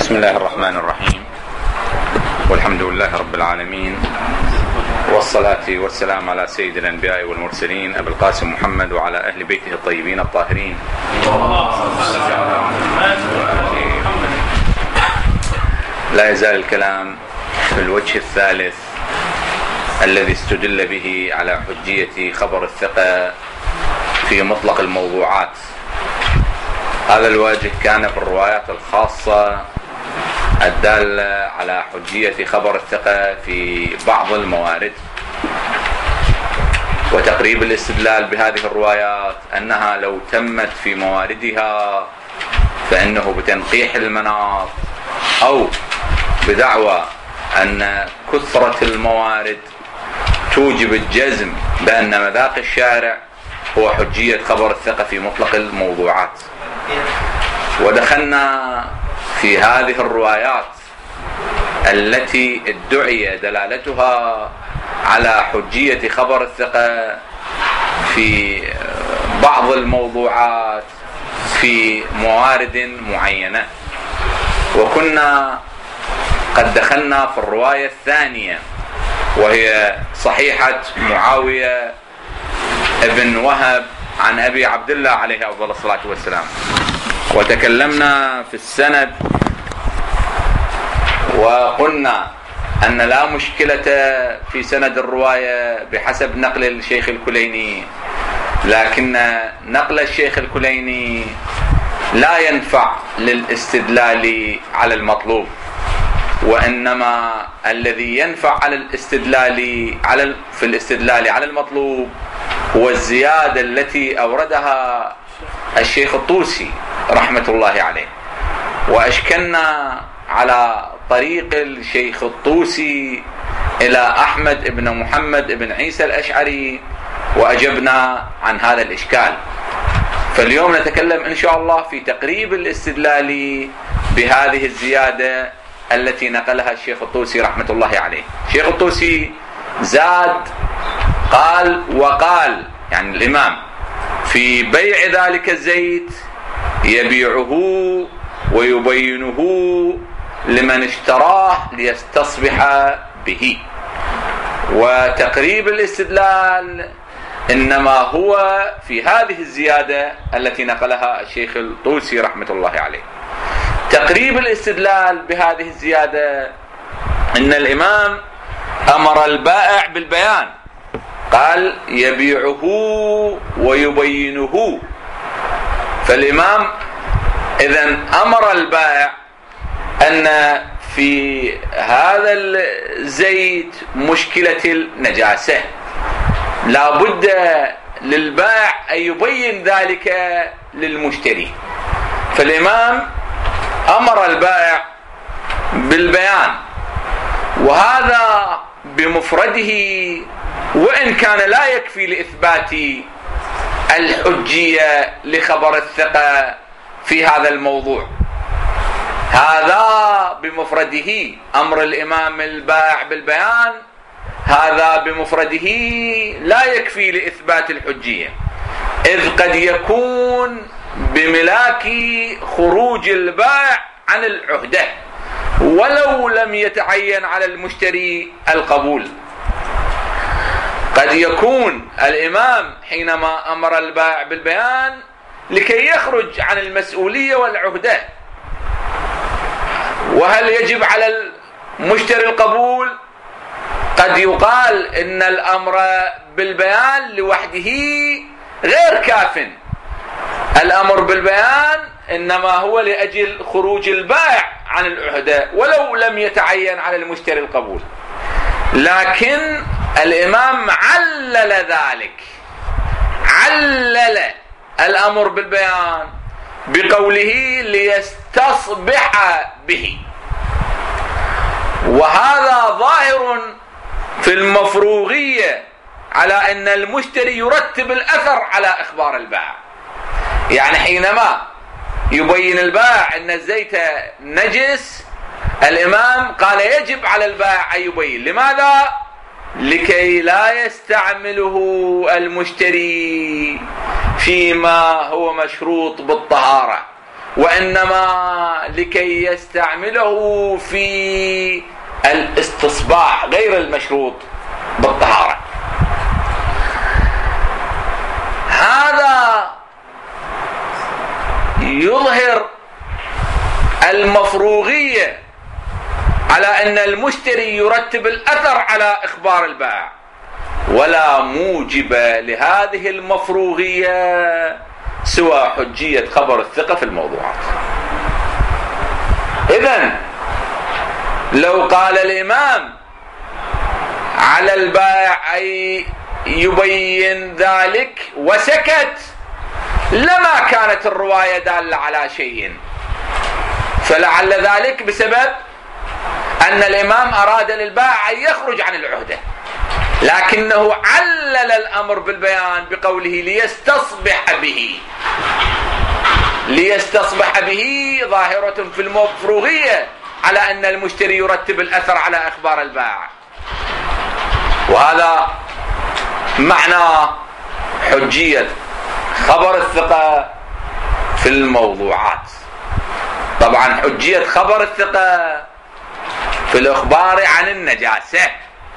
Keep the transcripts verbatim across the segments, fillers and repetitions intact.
بسم الله الرحمن الرحيم، والحمد لله رب العالمين، والصلاة والسلام على سيد الأنبياء والمرسلين أبي القاسم محمد وعلى أهل بيته الطيبين الطاهرين. لا يزال الكلام في الوجه الثالث الذي استدل به على حجية خبر الثقة في مطلق الموضوعات. هذا الوجه كان في الروايات الخاصة الدالة على حجية خبر الثقة في بعض الموارد، وتقريب الاستدلال بهذه الروايات أنها لو تمت في مواردها فإنه بتنقيح المناط أو بدعوى أن كثرة الموارد توجب الجزم بأن مذاق الشارع هو حجية خبر الثقة في مطلق الموضوعات. ودخلنا في هذه الروايات التي ادعي دلالتها على حجية خبر الثقة في بعض الموضوعات في موارد معينة، وكنا قد دخلنا في الرواية الثانية وهي صحيحة معاوية ابن وهب عن أبي عبد الله عليه أفضل الصلاة والسلام، وتكلمنا في السند وقلنا أن لا مشكلة في سند الرواية بحسب نقل الشيخ الكليني، لكن نقل الشيخ الكليني لا ينفع للاستدلال على المطلوب، وإنما الذي ينفع على الاستدلال على في الاستدلال على المطلوب هو الزيادة التي أوردها الشيخ الطوسي رحمة الله عليه. وأشكلنا على طريق الشيخ الطوسي إلى أحمد بن محمد بن عيسى الأشعري وأجبنا عن هذا الإشكال. فاليوم نتكلم إن شاء الله في تقريب الاستدلال بهذه الزيادة التي نقلها الشيخ الطوسي رحمة الله عليه. الشيخ الطوسي زاد قال وقال، يعني الإمام، في بيع ذلك الزيت يبيعه ويبينه لمن اشتراه ليستصبح به. وتقريب الاستدلال إنما هو في هذه الزيادة التي نقلها الشيخ الطوسي رحمة الله عليه. تقريب الاستدلال بهذه الزيادة إن الإمام أمر البائع بالبيان، قال يبيعه ويبينه. فالإمام إذن أمر البائع أن في هذا الزيت مشكلة النجاسة، لا بد للبائع أن يبين ذلك للمشتري. فالإمام أمر البائع بالبيان، وهذا بمفرده وإن كان لا يكفي لإثبات الحجية لخبر الثقة في هذا الموضوع. هذا بمفرده أمر الإمام البائع بالبيان، هذا بمفرده لا يكفي لإثبات الحجية، إذ قد يكون بملاك خروج البائع عن العهدة ولو لم يتعين على المشتري القبول. قد يكون الإمام حينما أمر البائع بالبيان لكي يخرج عن المسؤولية والعهدة. وهل يجب على المشتري القبول؟ قد يقال إن الأمر بالبيان لوحده غير كاف، الأمر بالبيان إنما هو لأجل خروج البائع عن العهدة ولو لم يتعين على المشتري القبول. لكن الإمام علل ذلك، علل الأمر بالبيان بقوله ليستصبح به، وهذا ظاهر في المفروغية على أن المشتري يرتب الأثر على إخبار البائع. يعني حينما يبين البائع أن الزيت نجس، الإمام قال يجب على البائع أن يبين. لماذا؟ لكي لا يستعمله المشتري فيما هو مشروط بالطهارة، وإنما لكي يستعمله في الاستصباح غير المشروط بالطهارة. هذا يظهر المفروغية على أن المشتري يرتب الأثر على إخبار البائع، ولا موجب لهذه المفروغية سوى حجية خبر الثقة في الموضوعات. إذن لو قال الإمام على البائع أي يبين ذلك وسكت لما كانت الرواية دالة على شيء، فلعل ذلك بسبب أن الإمام أراد للبائع أن يخرج عن العهدة، لكنه علل الأمر بالبيان بقوله ليستصبح به. ليستصبح به ظاهرة في المفروغية على أن المشتري يرتب الأثر على أخبار البائع، وهذا معنى حجية خبر الثقة في الموضوعات. طبعا حجية خبر الثقة في الإخبار عن النجاسة،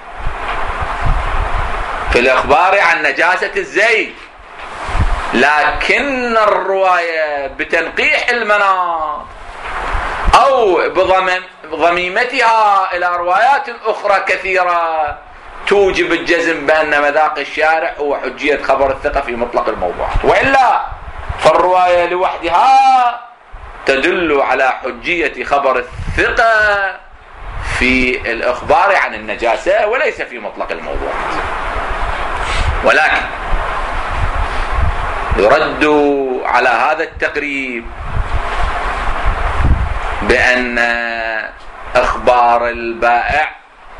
في الإخبار عن نجاسة الزيت، لكن الرواية بتنقيح المناط أو بضميمتها إلى روايات أخرى كثيرة توجب الجزم بأن مذاق الشارع هو حجية خبر الثقة في مطلق الموضوعات، وإلا فالرواية لوحدها تدل على حجية خبر الثقة في الإخبار عن النجاسة وليس في مطلق الموضوعات. ولكن يرد على هذا التقريب بأن إخبار البائع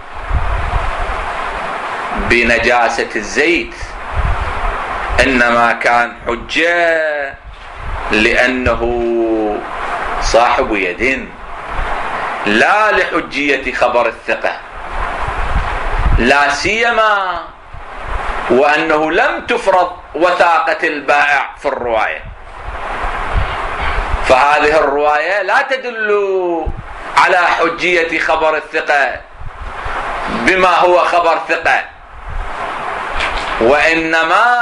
بنجاسة الزيت إنما كان حجة لأنه صاحب يد، لا لحجية خبر الثقة، لا سيما وأنه لم تفرض وثاقة البائع في الرواية، فهذه الرواية لا تدل على حجية خبر الثقة بما هو خبر ثقة، وإنما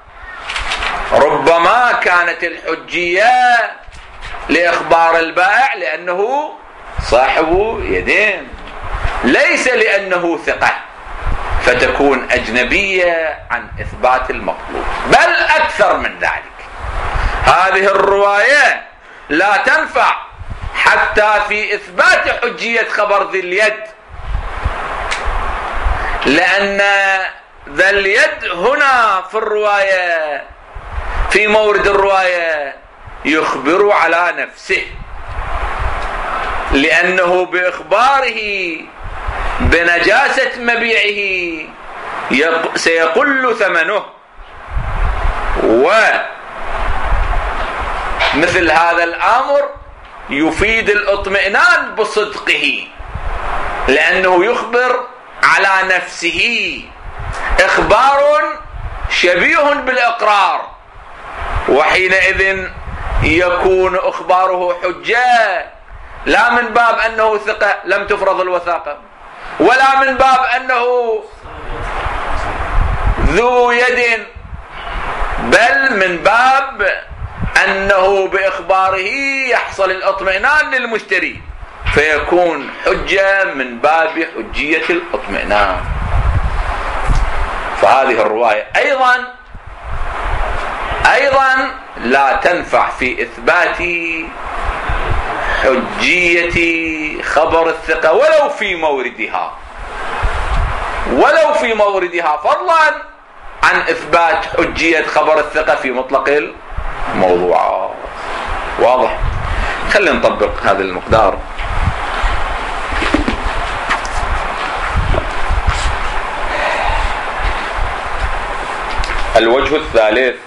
ربما كانت الحجية لإخبار البائع لأنه صاحب يدين، ليس لأنه ثقة، فتكون أجنبية عن إثبات المطلوب. بل أكثر من ذلك، هذه الرواية لا تنفع حتى في إثبات حجية خبر ذي اليد، لأن ذا اليد هنا في الرواية في مورد الرواية يخبر على نفسه، لأنه بإخباره بنجاسة مبيعه سيقل ثمنه، ومثل هذا الأمر يفيد الاطمئنان بصدقه، لأنه يخبر على نفسه إخبار شبيه بالإقرار، وحينئذ يكون إخباره حجة، لا من باب أنه ثقة لم تفرض الوثاقة، ولا من باب أنه ذو يد، بل من باب أنه بإخباره يحصل الاطمئنان للمشتري، فيكون حجة من باب حجية الاطمئنان. فهذه الرواية أيضا أيضا لا تنفع في إثبات حجية خبر الثقة ولو في موردها، ولو في موردها فضلا عن إثبات حجية خبر الثقة في مطلق الموضوعات. واضح؟ خلينا نطبق هذا المقدار. الوجه الثالث: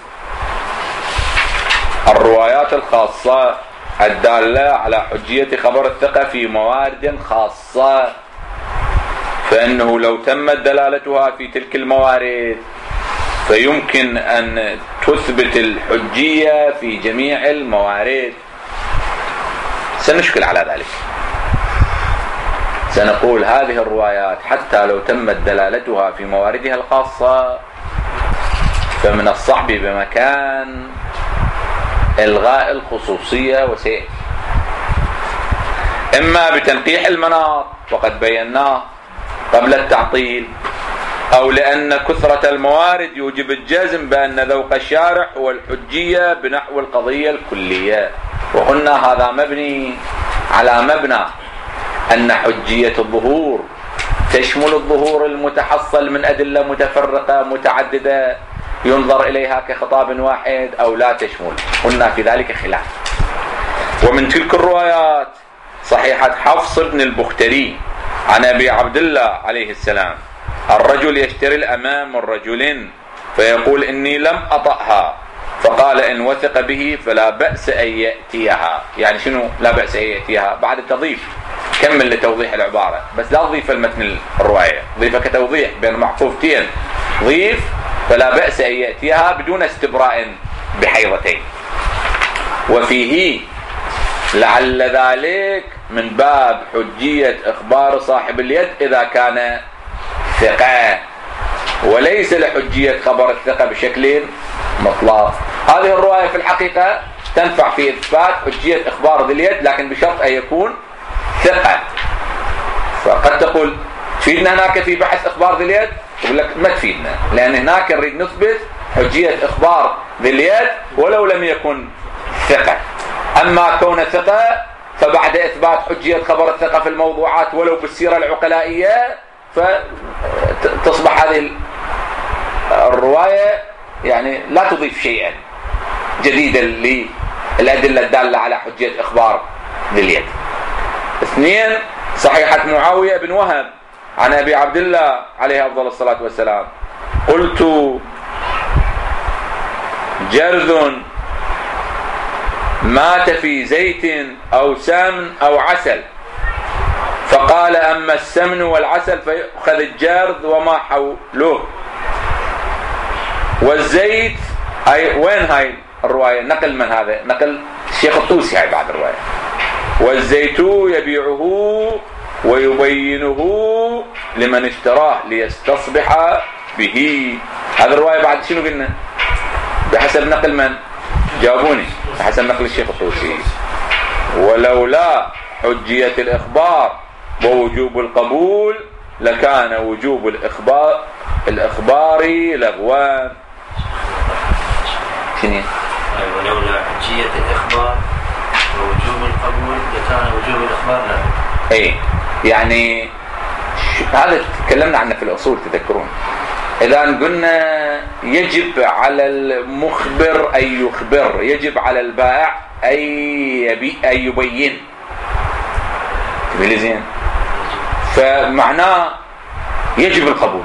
الروايات الخاصة الدالة على حجية خبر الثقة في موارد خاصة، فإنه لو تمت دلالتها في تلك الموارد فيمكن أن تثبت الحجية في جميع الموارد، سنشكل على ذلك، سنقول هذه الروايات حتى لو تمت دلالتها في مواردها الخاصة فمن الصعب بمكان إلغاء الخصوصية، وسيء إما بتنقيح المناط وقد بيناه قبل التعطيل، أو لأن كثرة الموارد يوجب الجزم بأن ذوق الشارع هو الحجية بنحو القضية الكلية. وقلنا هذا مبني على مبنى أن حجية الظهور تشمل الظهور المتحصل من أدلة متفرقة متعددة ينظر إليها كخطاب واحد أو لا تشمل. قلنا في ذلك خلاف. ومن تلك الروايات صحيحة حفص بن البختري عن أبي عبد الله عليه السلام: الرجل يشتري الأمام من رجل فيقول إني لم أطأها، فقال إن وثق به فلا بأس أن يأتيها. يعني شنو لا بأس أن يأتيها؟ بعد تضيف، كمل لتوضيح العبارة، بس لا تضيف المتن الرواية، ضيفة كتوضيح بين معطوفتين، ضيف فلا بأس أن يأتيها بدون استبراء بحيضتين. وفيه لعل ذلك من باب حجية إخبار صاحب اليد إذا كان ثقة، وليس لحجية خبر الثقة بشكل مطلق. هذه الرواية في الحقيقة تنفع في إثبات حجية إخبار ذي اليد، لكن بشرط أن يكون ثقة. فقد تقول تفيدنا هناك في بحث إخبار ذي اليد، يقول لك ما تفيدنا، لأن هناك نريد نثبت حجية إخبار ذي اليد ولو لم يكن ثقة. أما كون ثقة فبعد إثبات حجية خبر الثقة في الموضوعات ولو بالسيرة العقلائية فتصبح هذه الرواية يعني لا تضيف شيئا جديدا للأدلة الدالة على حجية إخبار ذي اليد. اثنين، صحيحة معاوية بن وهب عن أبي عبد الله عليه أفضل الصلاة والسلام: قلت جرذ مات في زيت أو سمن أو عسل، فقال أما السمن والعسل فيأخذ الجرذ وما حوله، والزيت أي وين هاي الرواية؟ نقل من هذا؟ نقل الشيخ الطوسي هاي بعد الرواية. والزيت يبيعه ويبينه لمن اشتراه ليستصبح به. هذا الرواية بعد شنو قلنا؟ بحسب نقل من؟ جاوبوني. بحسب نقل الشيخ الطوسي. ولولا حجية الإخبار ووجوب القبول لكان وجوب الإخبار الإخبار لغوان. شنو؟ ولولا حجية الإخبار ووجوب القبول لكان وجوب الإخبار لغوان. اي يعني هذا تكلمنا عنه في الأصول، تذكرون؟ إذا قلنا يجب على المخبر أن يخبر، يجب على البائع أن يبين، تبي زين، فمعناه يجب القبول.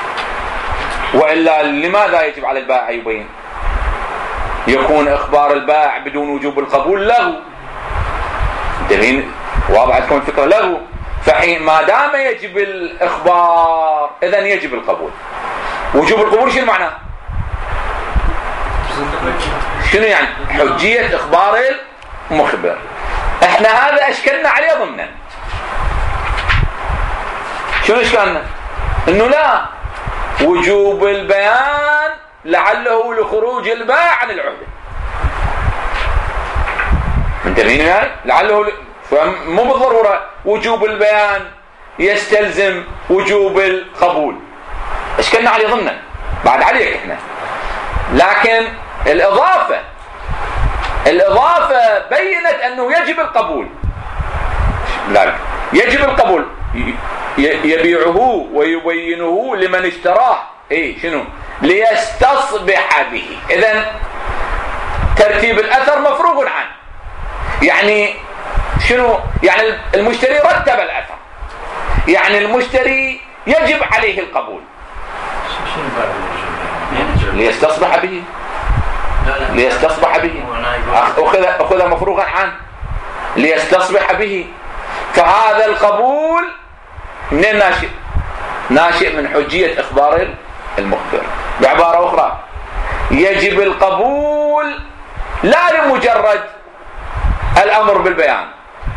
وإلا لماذا يجب على البائع أن يبين؟ يكون إخبار البائع بدون وجوب القبول لغو. واضح تكون فكرة لغو. فحين ما دام يجب الإخبار إذن يجب القبول. وجوب القبول شنو معناه؟ شنو يعني؟ حجية إخبار المخبر. احنا هذا اشكلنا عليه ضمنا. شنو اشكالنا؟ انه لا وجوب البيان لعله لخروج البائع عن العهدة. انتبهين هاي؟ لعله ل... مو بالضرورة وجوب البيان يستلزم وجوب القبول. اشكلنا عليه ضمنا بعد عليك احنا. لكن الإضافة الإضافة بينت أنه يجب القبول. لا يجب القبول، يبيعه ويبينه لمن اشتراه. ايه شنو؟ ليستصبح به. إذن ترتيب الأثر مفروغ عنه. يعني شنو؟ يعني المشتري رتب الأثر، يعني المشتري يجب عليه القبول ليستصبح به. ليستصبح به أخذ أخذ مفروغا عنه ليستصبح به. فهذا القبول من الناشئ ناشئ من حجية إخبار المخبر. بعبارة أخرى يجب القبول لا لمجرد الأمر بالبيان،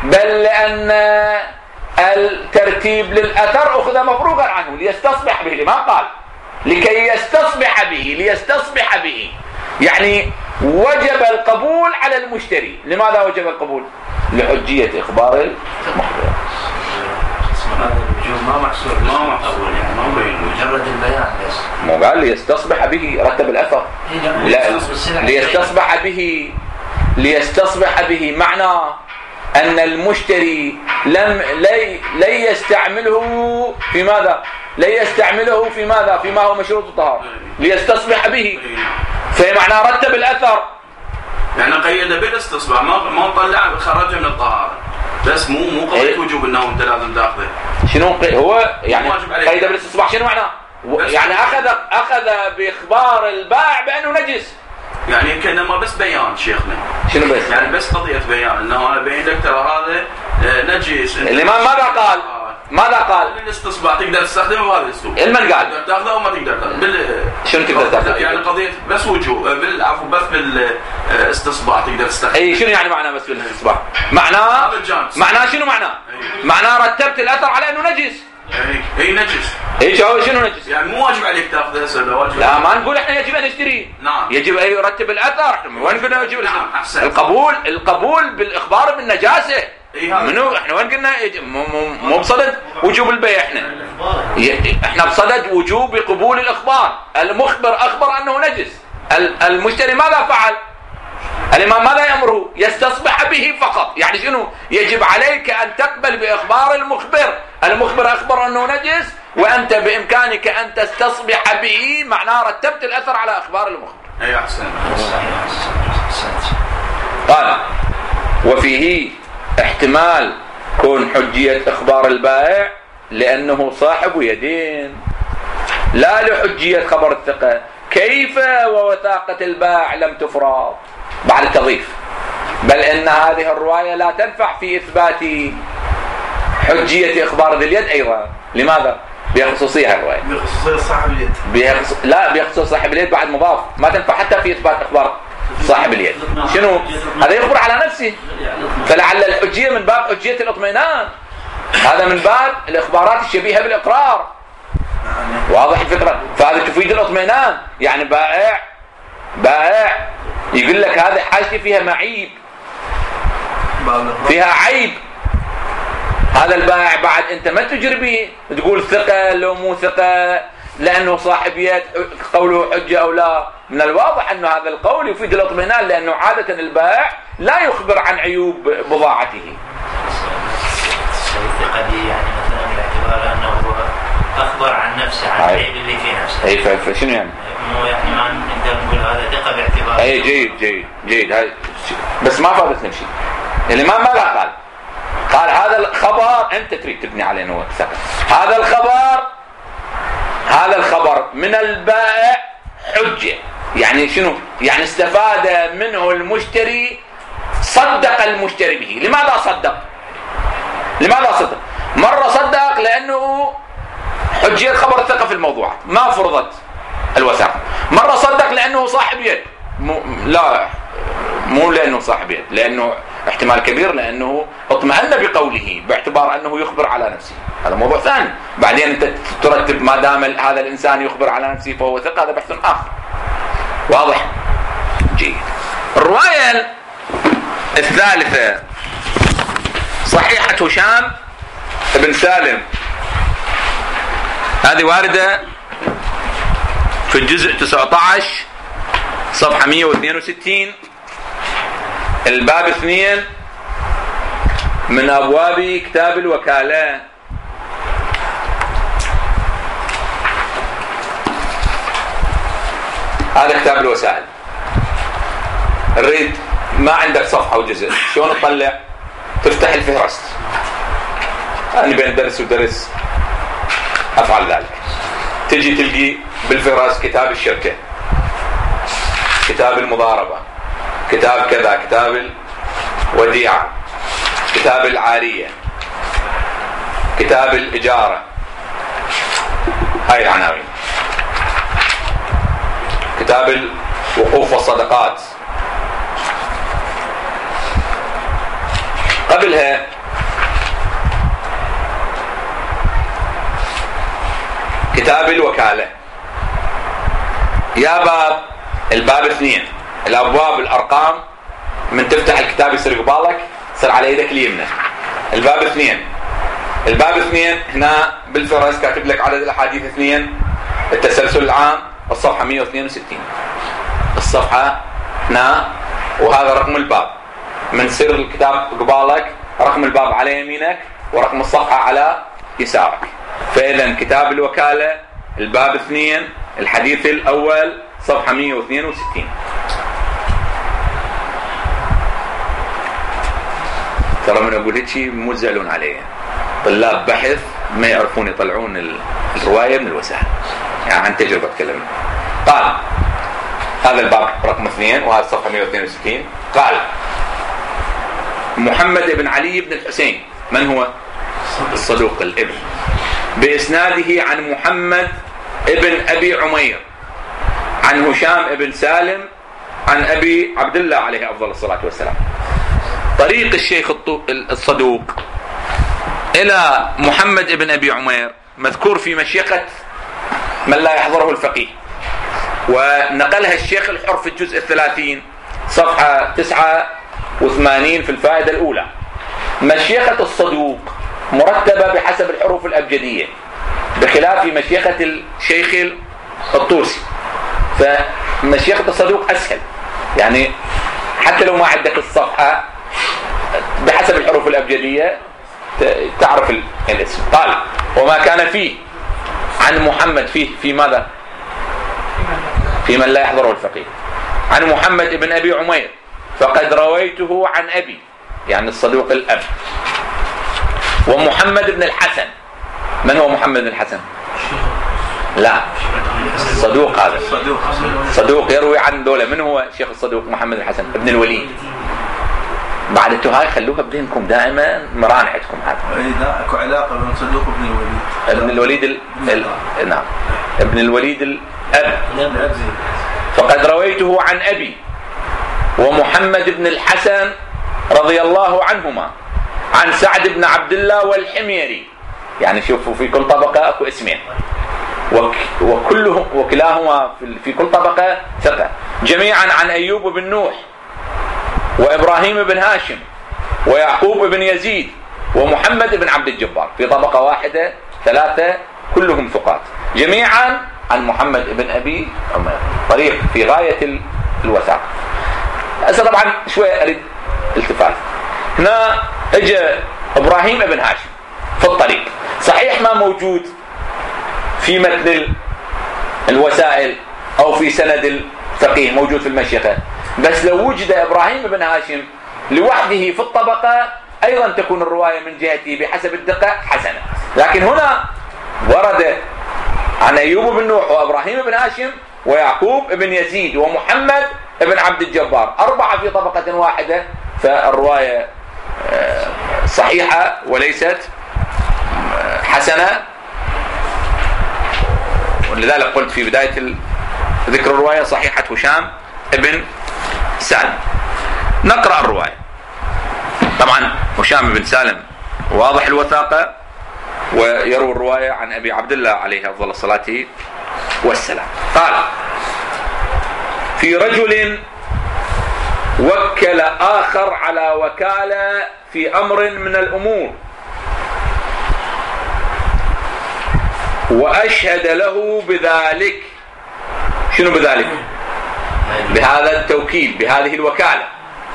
بل لأن الترتيب للأثر أخذ مفروغا عنه ليستصبح به، لما قال لكي يستصبح به، ليستصبح به يعني وجب القبول على المشتري. لماذا وجب القبول؟ لحجية إخبار المخبر. هذا الوجوب ما محصور ما محصور يعني ما مجرد البيان بس. مو قال ليستصبح به رتب الأثر؟ لا، ليستصبح به، ليستصبح به معنى أن المشتري لم لي لن يستعمله في ماذا؟ لن يستعمله في ماذا؟ فيما هو مشروط الطهارة، ليستصبح به. في معنى رتب الأثر يعني قيد بالاستصباح، ما ما طلع خرجه من الطهارة، بس مو مو قضية إيه؟ وجوب انه انت لازم تاخذه. شنو هو يعني قيد بالاستصباح؟ شنو معناه؟ يعني اخذ اخذ باخبار البائع بانه نجس، يعني كانما بس بيان شيخنا. شنو بس؟ يعني بس قضية بيان انه انا بين لك ترى هذا نجس. الامام ماذا قال؟ ماذا قال؟ الاستصباح تقدر تستخدمه بهذا الاسلوب. المن قال؟ تقدر تاخذه او ما تقدر تاخذه. بال... شنو تقدر تاخذه؟ يعني قضية بس وجوب بالعفو بس بالاستصباح تقدر تستخدمه. اي شنو يعني معناه بس بالاستصباح؟ معناه معناه شنو معناه؟ أي. معناه رتبت الاثر على انه نجس. اي اي نجس. اي شو شنو نجس؟ يعني مو واجب عليك تاخذه هسه، لا واجب. لا ما نقول احنا يجب ان نشتريه. نعم. يجب ان يرتب الاثر، وين قلنا يجب؟ نعم احسن. القبول القبول بالاخبار بالنجاسه. إيه منو احنا وين قلنا مو مو بصدد وجوب البيع، احنا احنا بصدد وجوب قبول الاخبار. المخبر اخبر انه نجس، المشتري ماذا فعل؟ الامام ماذا يامره؟ يستصبح به فقط. يعني شنو؟ يجب عليك ان تقبل باخبار المخبر. المخبر اخبر انه نجس وانت بامكانك ان تستصبح به، معناه رتبت الاثر على اخبار المخبر. اي احسن. قال وفيه احتمال كون حجية اخبار البائع لانه صاحب يدين، لا لحجية خبر الثقة. كيف ووثاقة البائع لم تفرض؟ بعد التضيف بل ان هذه الرواية لا تنفع في اثبات حجية اخبار ذي اليد ايضا. لماذا؟ بخصوصية الرواية، بخصوصية صاحب اليد. بخص... لا بخصوص صاحب اليد بعد مضاف، ما تنفع حتى في اثبات اخبار صاحب اليد. شنو؟ هذا يخبر على نفسه، فلعل الحجية من باب حجية الاطمئنان، هذا من باب الاخبارات الشبيهة بالاقرار. واضح الفكرة؟ فهذا تفيد الاطمئنان. يعني بائع بائع يقول لك هذه حاجتي فيها معيب، فيها عيب. هذا البائع بعد انت ما تجري به تقول ثقة لو مو ثقة لانه صاحب يد قوله حجة او لا. من الواضح انه هذا القول يفيد الاطمئنان، لانه عادة البائع لا يخبر عن عيوب بضاعته. الثقة دي يعني مثلا باعتبار انه هو اخبر عن نفسه عن العيب اللي في نفسه. اي فشنو يعني؟ مو يعني ما نقدر نقول هذا ثقة باعتبار. اي جيد جيد جيد هاي بس ما فادتنا شيء. الامام ماذا قال؟ قال هذا الخبر انت تريد تبني عليه انه ثقة. هذا الخبر هذا الخبر من البائع حجة. يعني شنو؟ يعني استفاد منه المشتري، صدق المشتري به. لماذا صدق؟ لماذا صدق؟ مرة صدق لأنه حجية خبر الثقة في الموضوع ما فرضت الوثاقة. مرة صدق لأنه صاحب يد، مو لا مو لأنه صاحب يد، لأنه احتمال كبير لأنه اطمأن بقوله باعتبار أنه يخبر على نفسه. هذا موضوع ثاني. بعدين أنت ترتب ما دام هذا الإنسان يخبر على نفسه فهو ثقة، هذا بحث آخر. واضح؟ جيد. الرواية الثالثة صحيحة هشام بن سالم، هذه واردة في الجزء تسعة عشر صفحة مئة واثنين وستين الباب اثنين من أبواب كتاب الوكالة. هذا كتاب الوسائل. الريد ما عندك صفحة وجزء، شلون تطلع؟ تفتح الفهرست. أنا بين درس ودرس أفعل ذلك. تجي تلقي بالفهرست كتاب الشركة، كتاب المضاربة، كتاب كذا، كتاب الوديعة، كتاب العارية، كتاب الإجارة. هاي العناوين. كتاب الوقوف والصدقات. قبلها كتاب الوكالة. يا باب الباب اثنين، الأبواب الأرقام من تفتح الكتاب يصير قبالك صار على يدك اليمنى. الباب اثنين، الباب اثنين هنا بالفرس كاتب لك عدد الأحاديث اثنين، التسلسل العام، الصفحة مئة واثنين وستين، الصفحة هنا، وهذا رقم الباب. من سر الكتاب قبالك رقم الباب على يمينك ورقم الصفحة على يسارك. فإذا كتاب الوكالة الباب اثنين الحديث الأول صفحة مئة واثنين وستين. ترى من أقول هيك مو تزعلون عليه، طلاب بحث ما يعرفون يطلعون الرواية من الوسائل، يعني عن تجربة أتكلم. قال هذا الباب رقم اثنين وهذا الصفحة مئة واثنين وستين. قال محمد بن علي بن الحسين، من هو؟ الصدوق الابن، بإسناده عن محمد ابن أبي عمير عن هشام ابن سالم عن أبي عبد الله عليه أفضل الصلاة والسلام. طريق الشيخ الصدوق إلى محمد ابن أبي عمير مذكور في مشيخة من لا يحضره الفقيه، ونقلها الشيخ الحر في الجزء الثلاثين صفحة تسعة وثمانين في الفائدة الأولى. مشيخة الصدوق مرتبة بحسب الحروف الأبجدية بخلاف مشيخة الشيخ الطوسي، فمشيخة الصدوق أسهل، يعني حتى لو ما عندك الصفحة بحسب الحروف الأبجدية تعرف الاسم. قال وما كان فيه عن محمد، فيه في ماذا؟ في من لا يحضره الفقيه. عن محمد بن أبي عمير فقد رويته عن أبي، يعني الصدوق الأب. ومحمد بن الحسن، من هو محمد بن الحسن؟ لا صدوق، هذا صدوق يروي عن دولة. من هو شيخ الصدوق؟ محمد الحسن ابن الوليد. بعد التهاي خلوها بذهنكم دائما، مران عندكم هذا. اذا اكو علاقه بين صدوق ابن الوليد. ابن الوليد ال... ال... نعم ابن الوليد الاب. فقد رويته عن ابي ومحمد بن الحسن رضي الله عنهما عن سعد بن عبد الله والحميري. يعني شوفوا في كل طبقه اكو اسمين، وك... وكلهم وكلاهما في... في كل طبقه ثقه، جميعا عن ايوب بن نوح وإبراهيم بن هاشم ويعقوب بن يزيد ومحمد بن عبد الجبار، في طبقة واحدة ثلاثة كلهم ثقات، جميعا عن محمد بن أبي عمير. طريق في غاية الوثاقة. هسه طبعا شوية أريد التفات. هنا اجى إبراهيم بن هاشم في الطريق، صحيح ما موجود في متن الوسائل أو في سند الفقيه، موجود في المشيخة، بس لو وجد إبراهيم بن هاشم لوحده في الطبقة أيضا تكون الرواية من جهته بحسب الدقة حسنة. لكن هنا ورد عن أيوب بن نوح وإبراهيم بن هاشم ويعقوب بن يزيد ومحمد بن عبد الجبار، أربعة في طبقة واحدة، فالرواية صحيحة وليست حسنة. ولذلك قلت في بداية ذكر الرواية صحيحة هشام ابن سالم. نقرأ الرواية. طبعا هشام بن سالم واضح الوثاقة، ويروي الرواية عن أبي عبد الله عليه أفضل الصلاة والسلام. قال في رجل وكل آخر على وكالة في أمر من الأمور وأشهد له بذلك. شنو بذلك؟ بهذا التوكيل، بهذه الوكالة،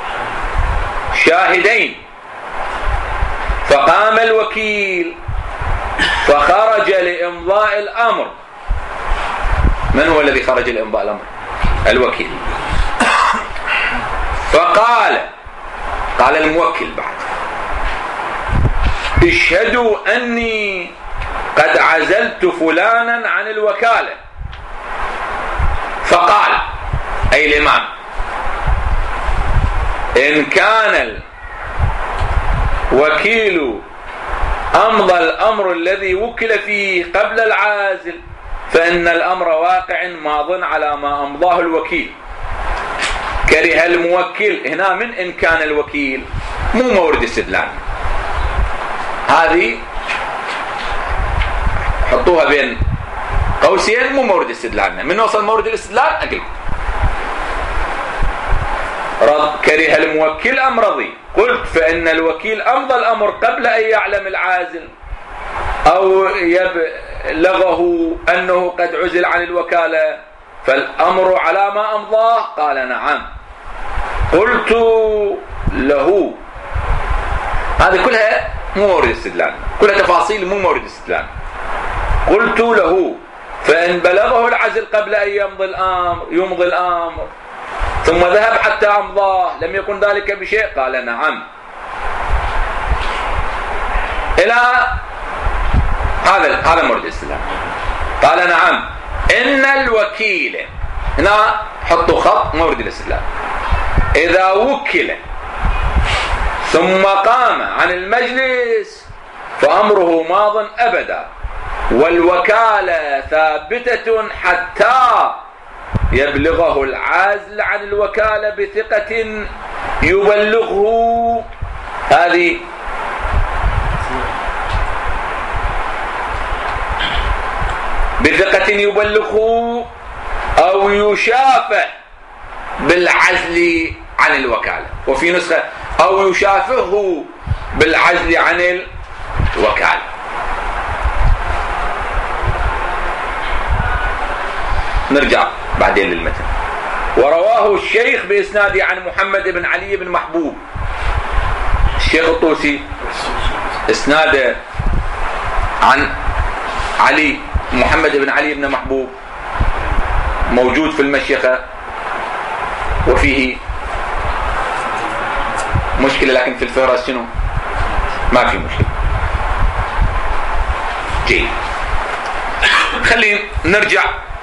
شاهدين. فقام الوكيل فخرج لإمضاء الأمر. من هو الذي خرج لإمضاء الأمر؟ الوكيل. فقال، قال الموكل بعد: اشهدوا أني قد عزلت فلانا عن الوكالة. فقال أي الإمام: إن كان الوكيل أمضى الأمر الذي وكل فيه قبل العازل فإن الأمر واقع ماض على ما أمضاه الوكيل. كره الموكل، هنا من إن كان الوكيل مو مورد استدلال، هذه حطوها بين قوسين مو مورد استدلالنا. من وصل مورد الاستدلال أقل رض كره الموكل أم رضي؟ قلت فإن الوكيل أمضى الأمر قبل أن يعلم العازل أو يبلغه أنه قد عزل عن الوكالة، فالأمر على ما أمضاه. قال نعم. قلت له، هذه كلها مو مورد استدلال، كلها تفاصيل مو مورد استدلال. قلت له فإن بلغه العزل قبل أن يمضي الأمر يمضي الأمر ثم ذهب حتى أمضاه لم يكن ذلك بشيء؟ قال نعم. إلى هذا هذا مورد الاستدلال. قال نعم. إن الوكيل، هنا حطوا خط مورد الاستدلال، إذا وكل ثم قام عن المجلس فأمره ماض أبدا، والوكالة ثابتة حتى يبلغه العازل عن الوكالة بثقة يبلغه. هذه بثقة يبلغه أو يشافه بالعزل عن الوكالة، وفي نسخة أو يشافه بالعزل عن الوكالة. نرجع بعدين للمتن. ورواه الشيخ بإسناده عن محمد بن علي بن محبوب. الشيخ الطوسي إسناده عن علي محمد بن علي بن محبوب موجود في المشيخة وفيه مشكلة، لكن في الفهرس شنو؟ ما في مشكلة. جيد. خلينا نرجع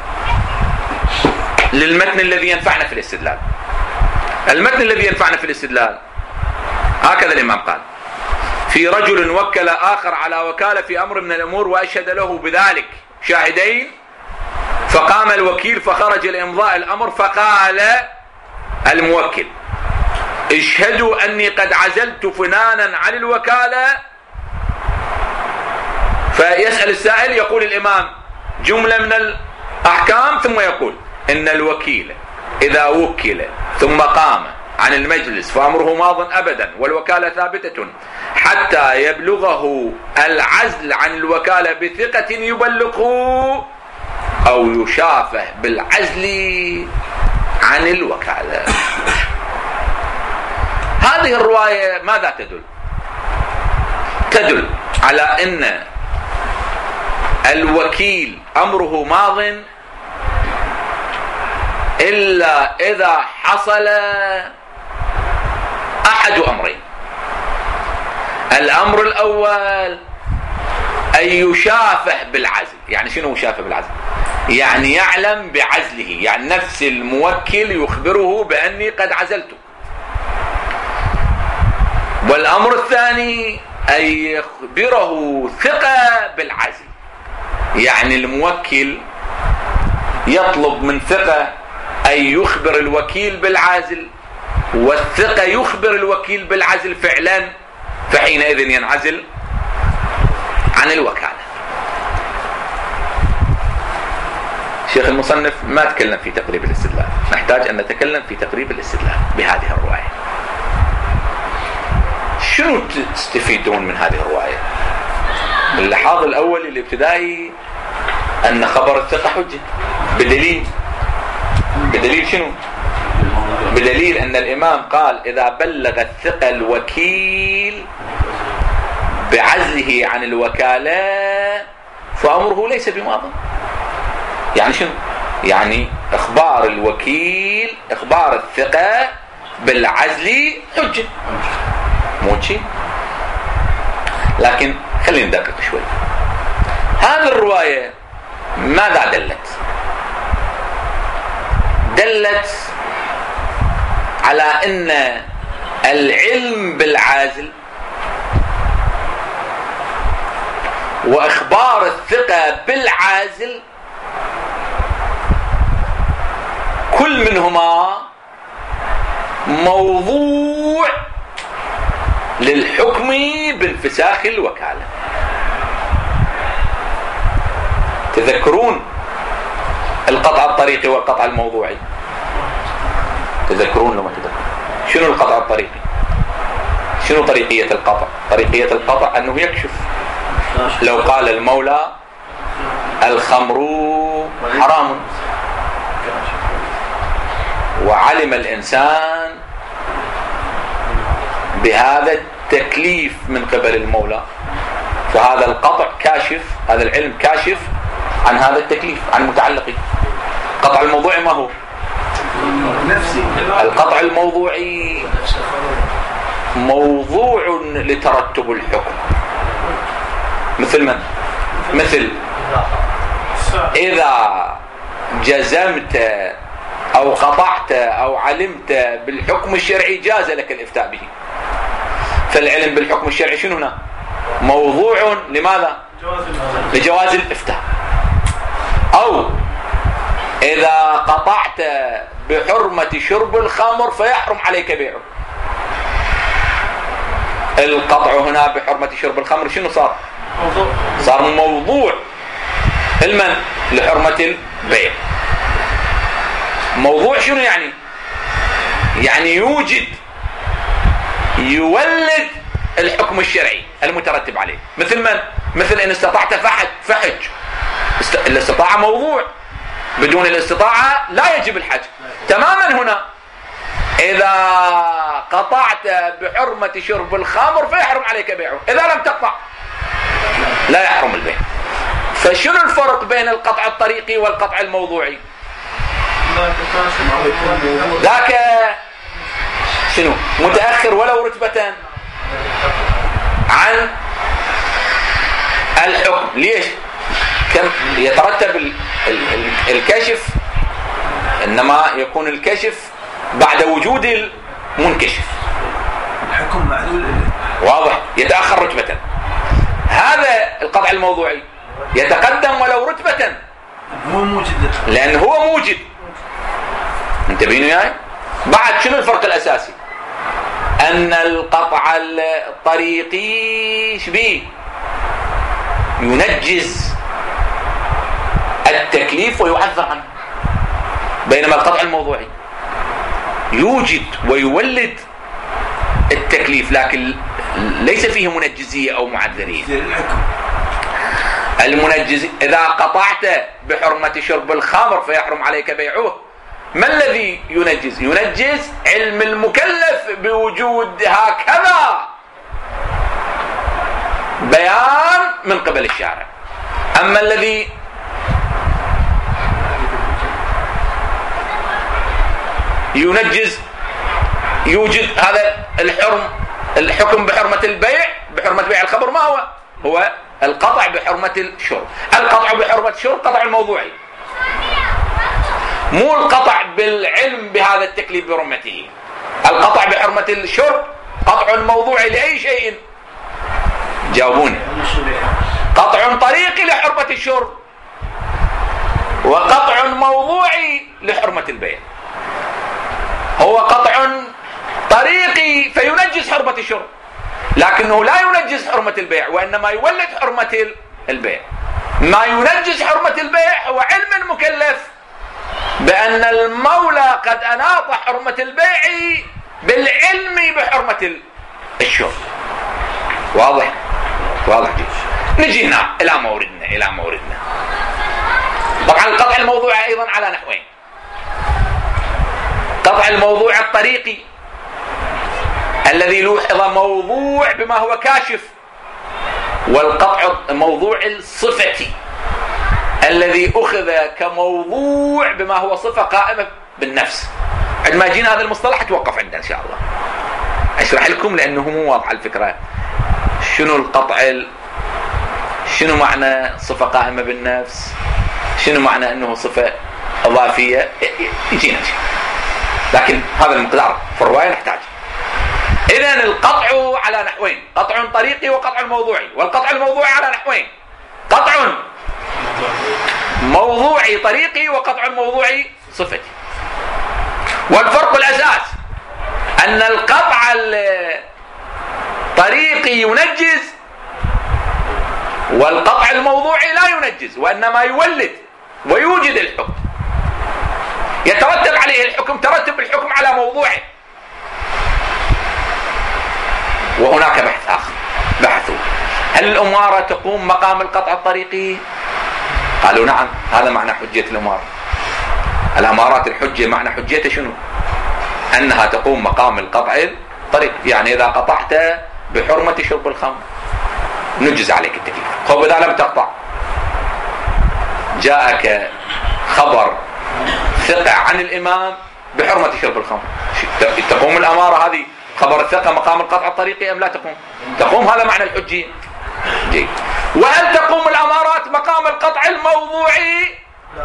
للمتن الذي ينفعنا في الاستدلال. المتن الذي ينفعنا في الاستدلال هكذا الإمام قال: في رجل وكل آخر على وكالة في أمر من الأمور وأشهد له بذلك شاهدين، فقام الوكيل فخرج لإمضاء الأمر، فقال الموكل: اشهدوا أني قد عزلت فلانا عن الوكالة. فيسأل السائل، يقول الإمام جملة من الأحكام ثم يقول: إن الوكيل إذا وكل ثم قام عن المجلس فأمره ماض أبدا، والوكالة ثابتة حتى يبلغه العزل عن الوكالة بثقة يبلغه أو يشافه بالعزل عن الوكالة. هذه الرواية ماذا تدل؟ تدل على أن الوكيل أمره ماض إلا إذا حصل أحد أمرين. الأمر الأول أن يشافه بالعزل. يعني شنو يشافه بالعزل؟ يعني يعلم بعزله، يعني نفس الموكل يخبره بأني قد عزلته. والأمر الثاني أن يخبره ثقة بالعزل، يعني الموكل يطلب من ثقة أن يخبر الوكيل بالعزل، والثقة يخبر الوكيل بالعزل فعلا، فحينئذ ينعزل عن الوكالة. شيخ المصنف ما تكلم في تقريب الاستدلال، نحتاج أن نتكلم في تقريب الاستدلال بهذه الرواية. شنو تستفيدون من هذه الرواية؟ اللحاظ الأول الابتدائي أن خبر الثقة حجة، بدليل بدليل شنو؟ بدليل أن الإمام قال: إذا بلغ الثقة الوكيل بعزله عن الوكالة فأمره ليس بماض. يعني شنو؟ يعني إخبار الوكيل إخبار الثقة بالعزل حجة، مو شيء. لكن خلينا ندقق شوي. هذه الرواية ماذا دلت؟ دلت على أن العلم بالعازل وإخبار الثقة بالعازل كل منهما موضوع للحكم بانفساخ الوكالة. تذكرون القطع الطريقي والقطع الموضوعي؟ تذكرون لما تذكرون شنو القطع الطريقي؟ شنو طريقية القطع؟ طريقية القطع أنه يكشف. لو قال المولى الخمر حرام وعلم الإنسان بهذا التكليف من قبل المولى، فهذا القطع كاشف، هذا العلم كاشف عن هذا التكليف، عن متعلقه. القطع الموضوعي ما هو؟ القطع الموضوعي موضوع لترتب الحكم. مثل من؟ مثل إذا جزمت أو قطعت أو علمت بالحكم الشرعي جاز لك الإفتاء به. فالعلم بالحكم الشرعي شنو هنا؟ موضوع لماذا؟ لجواز الإفتاء. أو إذا قطعت بحرمة شرب الخمر فيحرم عليك بيعه. القطع هنا بحرمة شرب الخمر شنو صار؟ صار موضوع المن لحرمة البيع. موضوع شنو يعني؟ يعني يوجد يولد الحكم الشرعي المترتب عليه. مثل من؟ مثل إن استطعت فحج فحج الاستطاعة موضوع، بدون الاستطاعة لا يجب الحج. تماما هنا إذا قطعت بحرمة شرب الخمر فيحرم عليك بيعه، إذا لم تقطع لا يحرم البيع. فشنو الفرق بين القطع الطريقي والقطع الموضوعي؟ ذاك شنو؟ متأخر ولو رتبة عن الحكم. ليش؟ كم يترتب ال ال ال الكشف، إنما يكون الكشف بعد وجود المنكشف. الحكم معلول واضح؟ يتأخر رتبة. هذا القطع الموضوعي يتقدم ولو رتبة، هو موجد لأنه هو موجد. انتبهين وياي؟ بعد شنو الفرق الأساسي؟ أن القطع الطريقي شبيه ينجز التكليف ويعذر عنه، بينما القطع الموضوعي يوجد ويولد التكليف لكن ليس فيه منجزية أو معذرية. المنجز إذا قطعت بحرمة شرب الخمر فيحرم عليك بيعه، ما الذي ينجز؟ ينجز علم المكلف بوجود هكذا بيان من قبل الشارع. أما الذي ينجز يوجد هذا الحرم الحكم بحرمة البيع، بحرمة بيع الخمر، ما هو؟ هو القطع بحرمة الشرب. القطع بحرمة الشرب قطع الموضوعي، مو القطع بالعلم بهذا التكليف برمته. القطع بحرمة الشرب قطع موضوعي لأي شيء؟ جاوبوني. قطع طريقي لحرمة الشرب، وقطع موضوعي لحرمة البيع. هو قطع طريقي فينجز حرمة الشرب، لكنه لا ينجز حرمة البيع، وإنما يولد حرمة البيع. ما ينجز حرمة البيع هو علم المكلف بأن المولى قد أناط حرمة البيع بالعلم بحرمة الشرب. واضح؟ واضح جدا. نجي هنا إلى موردنا إلى موردنا. طبعا القطع الموضوعي أيضا على نحوين: قطع الموضوع الطريقي الذي لوحظ موضوع بما هو كاشف، والقطع الموضوع الصفتي الذي أخذ كموضوع بما هو صفة قائمة بالنفس. عندما جينا هذا المصطلح اتوقف عنده إن شاء الله، أشرح لكم لأنه مو واضح الفكرة. شنو القطع ال... شنو معنى صفة قائمة بالنفس؟ شنو معنى أنه صفة إضافية؟ يجينا شيء، لكن هذا المقدار في الرواية نحتاج. إذن القطع على نحوين: قطع طريقي وقطع موضوعي. والقطع الموضوعي على نحوين: قطع موضوعي طريقي وقطع موضوعي صفتي. والفرق الأساس أن القطع الطريقي ينجز، والقطع الموضوعي لا ينجز، وإنما يولد ويوجد الحكم. يترتب عليه الحكم ترتب الحكم على موضوعه. وهناك بحث آخر بحثوا هل الأمارة تقوم مقام القطع الطريقي؟ قالوا نعم، هذا معنى حجية الأمارة. الأمارات الحجة معنى حجيتها شنو؟ أنها تقوم مقام القطع الطريقي. يعني إذا قطعت بحرمة شرب الخمر نجز عليك التكليف. خب إذا لم تقطع جاءك خبر ثقة عن الإمام بحرمة شرب الخمر، تقوم الأمارة هذه خبر الثقة مقام القطع الطريقي أم لا تقوم؟ تقوم. هذا معنى الحجية. جيد. وهل تقوم الأمارات مقام القطع الموضوعي؟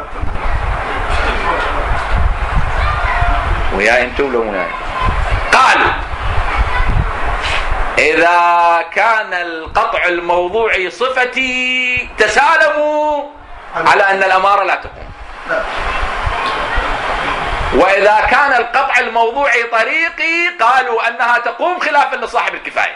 ويا انتم لو وياي. قالوا إذا كان القطع الموضوعي صفتي تسالموا على أن الأمارة لا تقوم، وإذا كان القطع الموضوعي طريقي قالوا أنها تقوم خلافا لصاحب الكفاية.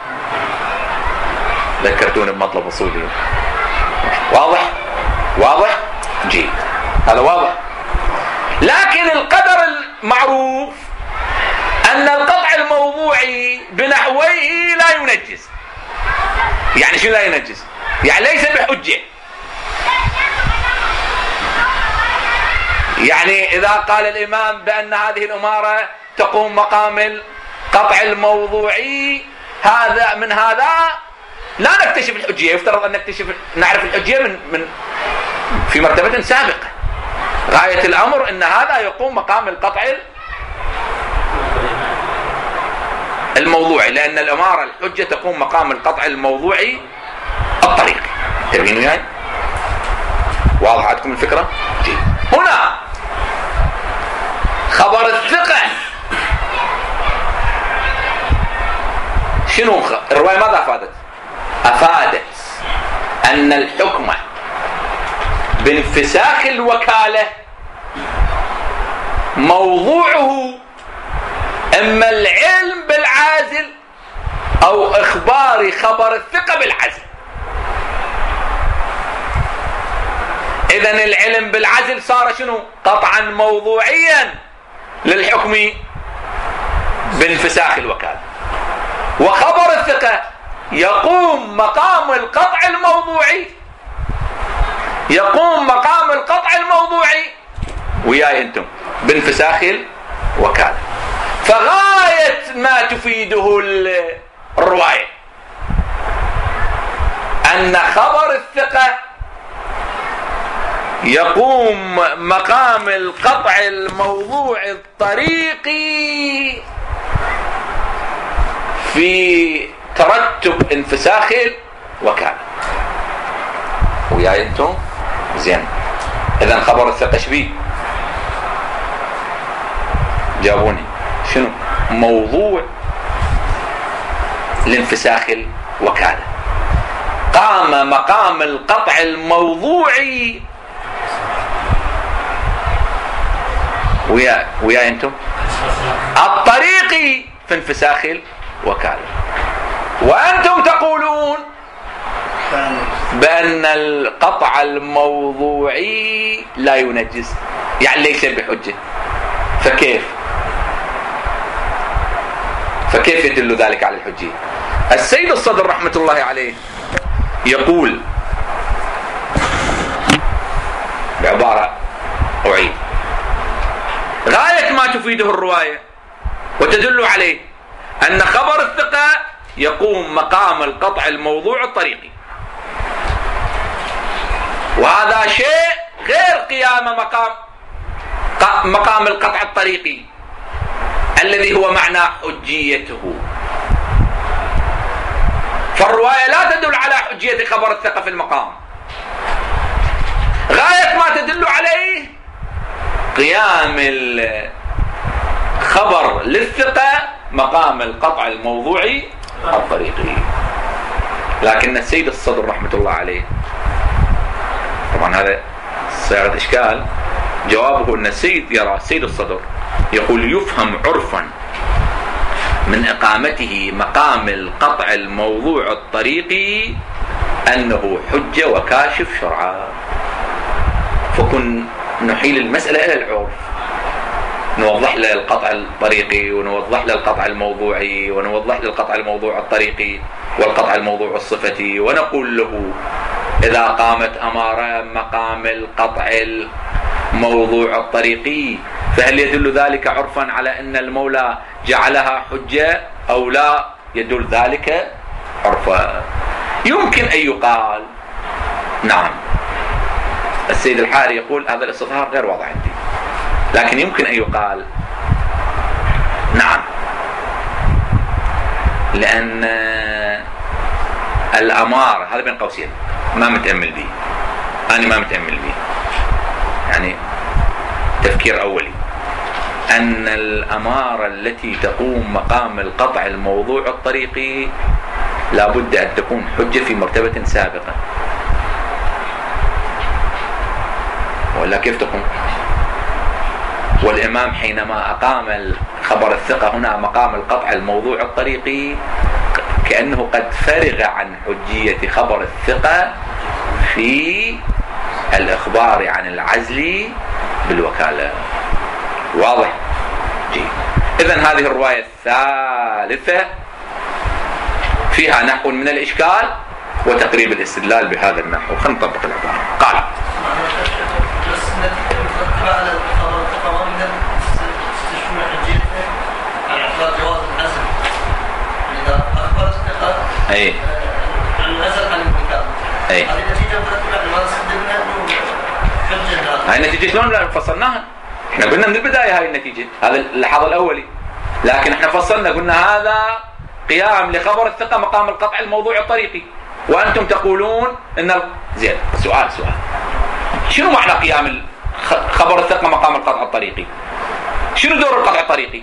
ذكرتوني بمطلب أصولي. واضح؟ واضح؟ جيد، هذا واضح. لكن القدر المعروف أن القطع الموضوعي بنحويه لا ينجز. يعني شو لا ينجز؟ يعني ليس بحجة. يعني إذا قال الإمام بأن هذه الأمارة تقوم مقام القطع الموضوعي، هذا من هذا لا نكتشف الحجية. يفترض أن نكتشف نعرف الحجية من من في مرتبة سابقة. غاية الأمر أن هذا يقوم مقام القطع الموضوعي، لأن الأمارة الحجة تقوم مقام القطع الموضوعي الطريقي. تبينوا يعني؟ واضح عندكم الفكرة؟ جيد. هنا خبر الثقة شنو؟ الرواية ماذا أفادت؟ أفادت أن الحكم بانفساخ الوكالة موضوعه إما العلم بالعازل أو إخبار خبر الثقة بالعزل. إذن العلم بالعزل صار شنو؟ قطعا موضوعيا للحكم بانفساخ الوكالة. وخبر الثقة يقوم مقام القطع الموضوعي يقوم مقام القطع الموضوعي وياي انتم بانفساخ الوكالة. فغاية ما تفيده الرواية أن خبر الثقة يقوم مقام القطع الموضوع الطريقي في ترتب انفساخ الوكالة. وياي انتم زين. اذا خبر الثقة شبيه؟ جاوبوني شنو موضوع لانفساخ الوكالة؟ قام مقام القطع الموضوعي ويا ويا انتم الطريقي في انفساخ الوكالة. وانتم تقولون بأن القطع الموضوعي لا ينجز، يعني ليس بحجة. فكيف فكيف يدل ذلك على الحجية؟ السيد الصدر رحمة الله عليه يقول بعبارة أعيد: غاية ما تفيده الرواية وتدل عليه أن خبر الثقة يقوم مقام القطع الموضوع الطريقي، وهذا شيء غير قيام مقام مقام القطع الطريقي الذي هو معنى حجيته. فالرواية لا تدل على حجية خبر الثقة في المقام. غاية ما تدل عليه قيام الخبر للثقة مقام القطع الموضوعي الطريقي. لكن السيد الصدر رحمة الله عليه، طبعا هذا صيغة إشكال، جوابه أن السيد يرى السيد الصدر يقول: يفهم عرفا من إقامته مقام القطع الموضوع الطريقي أنه حجة وكاشف شرعا. فكن نحيل المسألة إلى العرف. نوضح له القطع الطريقي ونوضح له القطع الموضوعي ونوضح له القطع الموضوع الطريقي والقطع الموضوع الصفتي، ونقول له إذا قامت أمارة مقام القطع الموضوع الطريقي فهل يدل ذلك عرفا على أن المولى جعلها حجة أو لا يدل ذلك عرفا؟ يمكن أن يقال نعم. السيد الحاري يقول هذا الاستظهار غير واضح عندي، لكن يمكن أن يقال نعم، لأن الأمار هذا بين قوسين ما متأمل به، أنا ما متأمل به، يعني تفكير أولي، أن الأمارة التي تقوم مقام القطع الموضوع الطريقي لابد أن تكون حجة في مرتبة سابقة، ولا كيف تقوم؟ والإمام حينما أقام خبر الثقة هنا مقام القطع الموضوع الطريقي كأنه قد فرغ عن حجية خبر الثقة في الإخبار عن العزل بالوكالة. واضح؟ جيد. إذن هذه الرواية الثالثة فيها نحو من الإشكال وتقريب الاستدلال بهذا النحو. خلينا نطبق العبارة. قال اي اي هاي النتيجة شلون فصلناها؟ احنا قلنا من البداية هاي النتيجة، هذا اللحظ الأولي، لكن احنا فصلنا قلنا هذا قيام لخبر الثقة مقام القطع الموضوع الطريقي، وأنتم تقولون إن زين. سؤال سؤال شنو معنى قيام خبر الثقة مقام القطع الطريقي؟ شنو دور القطع الطريقي؟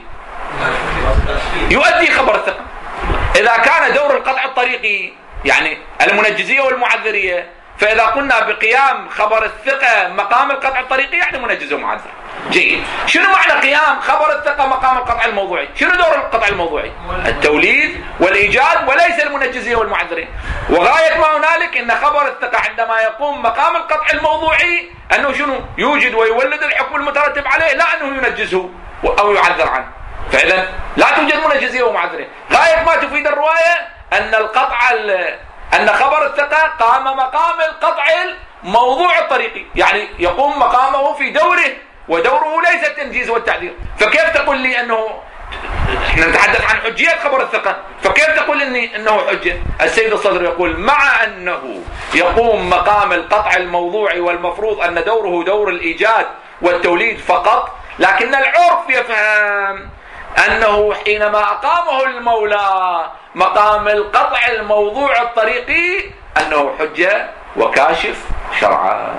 يؤدي خبر الثقة. إذا كان دور القطع الطريقي يعني المنجزية والمعذرية، فإذا قلنا بقيام خبر الثقة مقام القطع الطريقي يعني منجز ومعذر. جيد. شنو معنى قيام خبر الثقة مقام القطع الموضوعي؟ شنو دور القطع الموضوعي؟ التوليد والإيجاد وليس المنجزية والمعذرية. وغاية ما هنالك إن خبر الثقة عندما يقوم مقام القطع الموضوعي أنه شنو؟ يوجد ويولد الحكم المترتب عليه، لا أنه ينجزه أو يعذر عنه. فإذا لا توجد منجزية ومعذرية. غاية ما تفيد الرواية أن القطع أن خبر الثقة قام مقام القطع الموضوع الطريقي، يعني يقوم مقامه في دوره، ودوره ليس التنجيز والتعذير. فكيف تقول لي أنه احنا نتحدث عن حجية خبر الثقة، فكيف تقول إني أنه حجة؟ السيد الصدر يقول مع أنه يقوم مقام القطع الموضوعي والمفروض أن دوره دور الإيجاد والتوليد فقط، لكن العرف يفهم أنه حينما أقامه المولى مقام القطع الموضوع الطريقي أنه حجة وكاشف شرعا.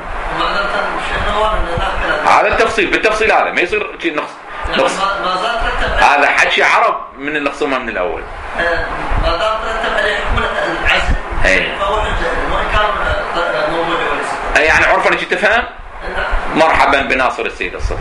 هذا التفصيل بالتفصيل، هذا ما يصير شيء نقص نقص. هذا حكي عرب من اللي خصمها من الأول. ما دام ترتب عليه حكم العزل فهو حجة وإن كان موضوع وليس. يعني عرفا أنك تفهم. مرحبا بناصر السيد الصدر.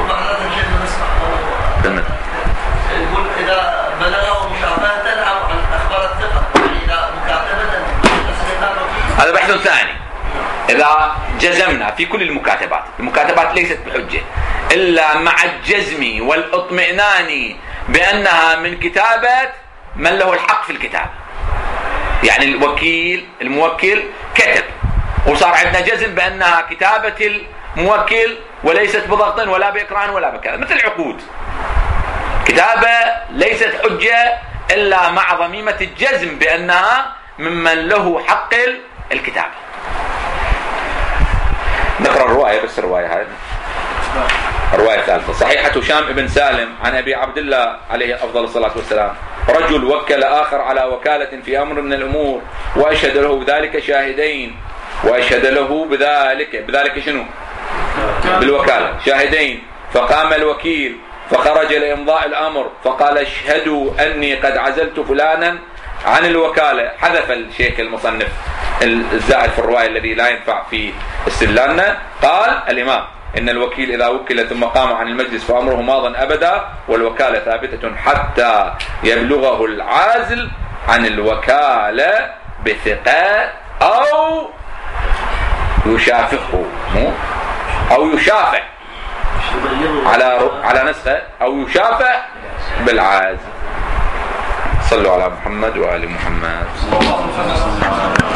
يقول إذا بلغه مشابهة عن أخبار الثقة، إذا مكاتبة هذا بحث ثاني. إذا جزمنا في كل المكاتبات، المكاتبات ليست بحجة إلا مع الجزم والإطمئنان بأنها من كتابة من له الحق في الكتابة، يعني الوكيل الموكل كتب وصار عندنا جزم بأنها كتابة الموكل وليست بضغط ولا بإكراه ولا بكذا، مثل العقود. كتابة ليست حجة إلا مع ضميمة الجزم بأنها ممن له حق الكتابة. نقرأ الرواية بس الرواية هذه. الرواية الثالثة صحيحة هشام بن سالم عن أبي عبد الله عليه أفضل الصلاة والسلام: رجل وكل آخر على وكالة في أمر من الأمور وأشهد له بذلك شاهدين، وأشهد له بذلك بذلك شنو؟ بالوكالة شاهدين. فقام الوكيل فخرج لإمضاء الأمر فقال: اشهدوا أني قد عزلت فلانا عن الوكالة. حذف الشيخ المصنف الزائد في الرواية الذي لا ينفع في استدلالنا. قال الإمام: إن الوكيل إذا وكل ثم قام عن المجلس فأمره ماض أبدا، والوكالة ثابتة حتى يبلغه العازل عن الوكالة بثقة أو يشافقه أو يشافع على على نسخة أو يشافع بالعاز. صلوا على محمد وآل محمد.